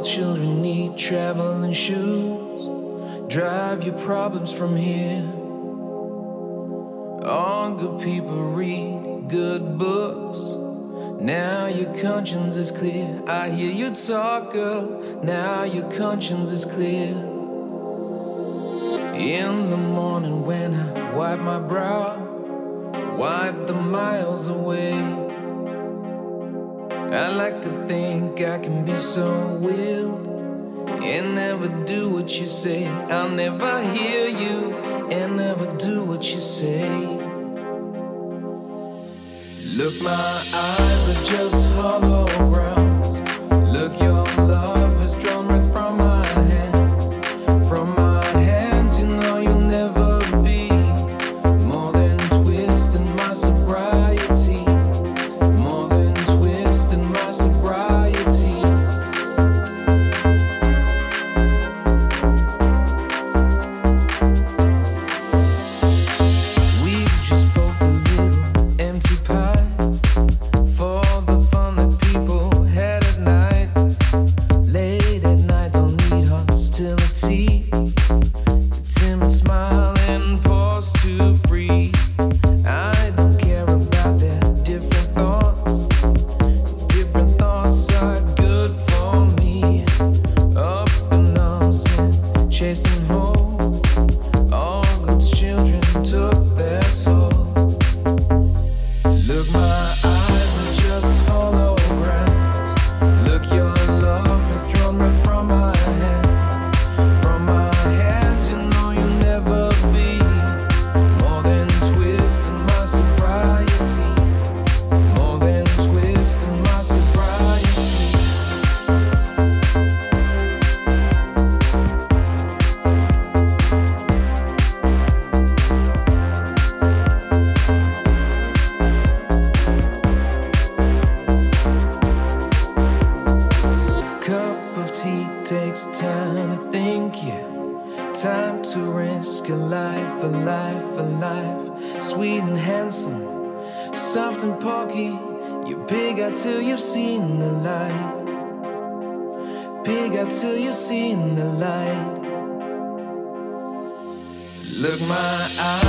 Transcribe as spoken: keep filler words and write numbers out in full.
children need traveling shoes. Drive your problems from here. All good people read good books. Now your conscience is clear. I hear you talk, girl. Now your conscience is clear. In the morning when I wipe my brow, wipe the miles away. I like to think I can be so wild and never do what you say. I'll never hear you and never do what you say. Look, my eyes are just holograms. Look, your love has drawn right from my hands. From my hands, you know you'll never be more than twisting my sobriety. More than twisting my sobriety. We just poked a little empty pie. Takes time to think, yeah. Time to risk a life, a life, a life. Sweet and handsome, soft and porky. You're big out till you've seen the light. Big out till you've seen the light. Look, my eyes